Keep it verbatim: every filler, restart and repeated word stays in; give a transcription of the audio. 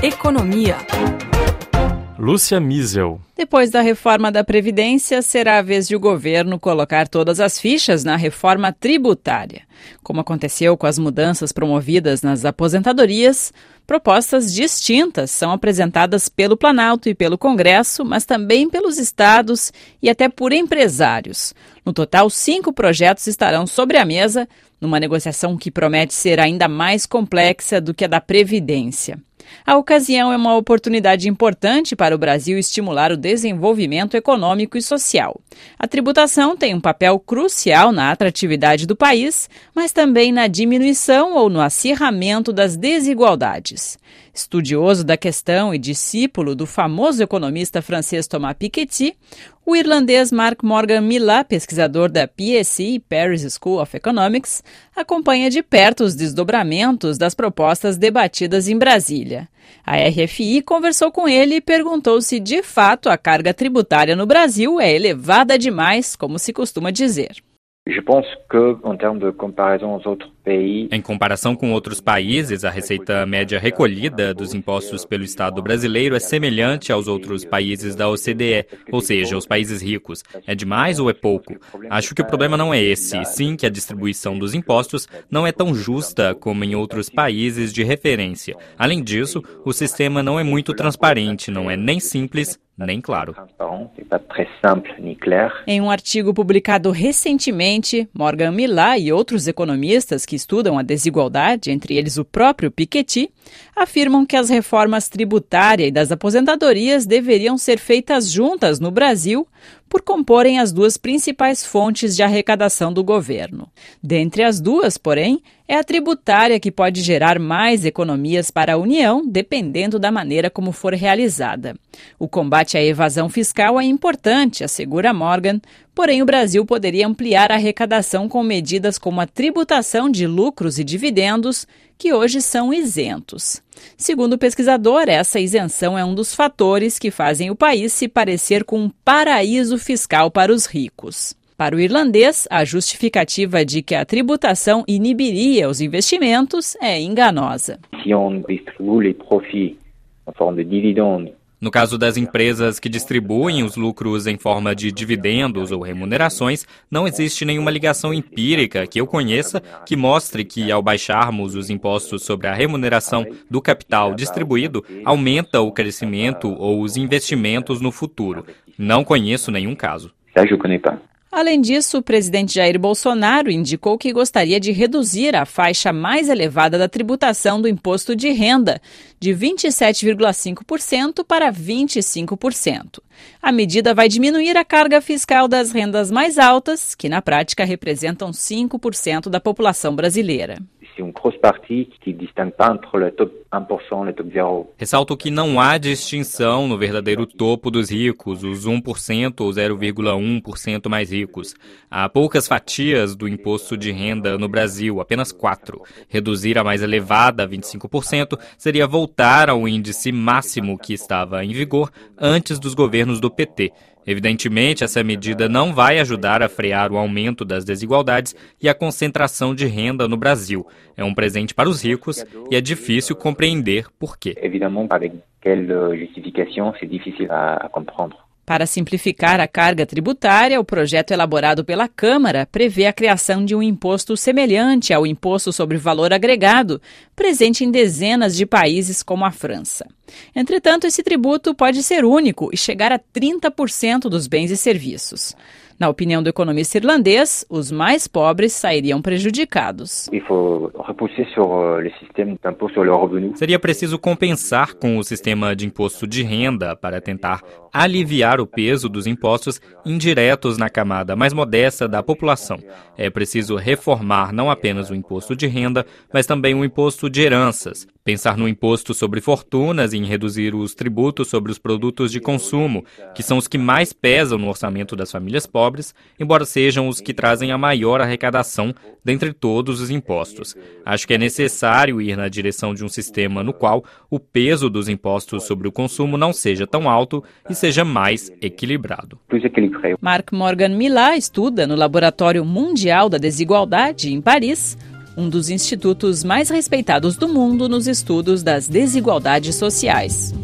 Economia. Lúcia Miesel. Depois da reforma da Previdência, será a vez de o governo colocar todas as fichas na reforma tributária. Como aconteceu com as mudanças promovidas nas aposentadorias, propostas distintas são apresentadas pelo Planalto e pelo Congresso, mas também pelos estados e até por empresários. No total, cinco projetos estarão sobre a mesa, numa negociação que promete ser ainda mais complexa do que a da Previdência. A ocasião é uma oportunidade importante para o Brasil estimular o desenvolvimento econômico e social. A tributação tem um papel crucial na atratividade do país, mas também na diminuição ou no acirramento das desigualdades. Estudioso da questão e discípulo do famoso economista francês Thomas Piketty, o irlandês Mark Morgan Millar, pesquisador da P S E, Paris School of Economics, acompanha de perto os desdobramentos das propostas debatidas em Brasília. A R F I conversou com ele e perguntou se, de fato, a carga tributária no Brasil é elevada demais, como se costuma dizer. Je pense que, en termes de comparaison aos outros pays... Em comparação com outros países, a receita média recolhida dos impostos pelo Estado brasileiro é semelhante aos outros países da O C D E, ou seja, os países ricos. É demais ou é pouco? Acho que o problema não é esse, e sim que a distribuição dos impostos não é tão justa como em outros países de referência. Além disso, o sistema não é muito transparente, não é nem simples, nem claro. Em um artigo publicado recentemente, Morgan Millar e outros economistas que estudam a desigualdade, entre eles o próprio Piketty, afirmam que as reformas tributária e das aposentadorias deveriam ser feitas juntas no Brasil por comporem as duas principais fontes de arrecadação do governo. Dentre as duas, porém, é a tributária que pode gerar mais economias para a União, dependendo da maneira como for realizada. O combate à evasão fiscal é importante, assegura Morgan, porém o Brasil poderia ampliar a arrecadação com medidas como a tributação de lucros e dividendos, que hoje são isentos. Segundo o pesquisador, essa isenção é um dos fatores que fazem o país se parecer com um paraíso fiscal para os ricos. Para o irlandês, a justificativa de que a tributação inibiria os investimentos é enganosa. Se on distribui les profits en forme de dividendes, no caso das empresas que distribuem os lucros em forma de dividendos ou remunerações, não existe nenhuma ligação empírica que eu conheça que mostre que, ao baixarmos os impostos sobre a remuneração do capital distribuído, aumenta o crescimento ou os investimentos no futuro. Não conheço nenhum caso. Ça, je connais pas. Além disso, o presidente Jair Bolsonaro indicou que gostaria de reduzir a faixa mais elevada da tributação do imposto de renda, de vinte e sete vírgula cinco por cento para vinte e cinco por cento. A medida vai diminuir a carga fiscal das rendas mais altas, que na prática representam cinco por cento da população brasileira. Ressalto que não há distinção no verdadeiro topo dos ricos, os um por cento ou zero vírgula um por cento mais ricos. Há poucas fatias do imposto de renda no Brasil, apenas quatro. Reduzir a mais elevada, vinte e cinco por cento, seria voltar ao índice máximo que estava em vigor antes dos governos do P T. Evidentemente, essa medida não vai ajudar a frear o aumento das desigualdades e a concentração de renda no Brasil. É um presente para os ricos e é difícil compreender por quê. Évidemment, avec quelle justification, c'est difficile à comprendre. Para simplificar a carga tributária, o projeto elaborado pela Câmara prevê a criação de um imposto semelhante ao Imposto sobre Valor Agregado, presente em dezenas de países como a França. Entretanto, esse tributo pode ser único e chegar a trinta por cento dos bens e serviços. Na opinião do economista irlandês, os mais pobres sairiam prejudicados. Seria preciso compensar com o sistema de imposto de renda para tentar aliviar o peso dos impostos indiretos na camada mais modesta da população. É preciso reformar não apenas o imposto de renda, mas também o imposto de heranças. Pensar no imposto sobre fortunas e em reduzir os tributos sobre os produtos de consumo, que são os que mais pesam no orçamento das famílias pobres, embora sejam os que trazem a maior arrecadação dentre todos os impostos. Acho que é necessário ir na direção de um sistema no qual o peso dos impostos sobre o consumo não seja tão alto e seja mais equilibrado. Mark Morgan Millar estuda no Laboratório Mundial da Desigualdade, em Paris, um dos institutos mais respeitados do mundo nos estudos das desigualdades sociais.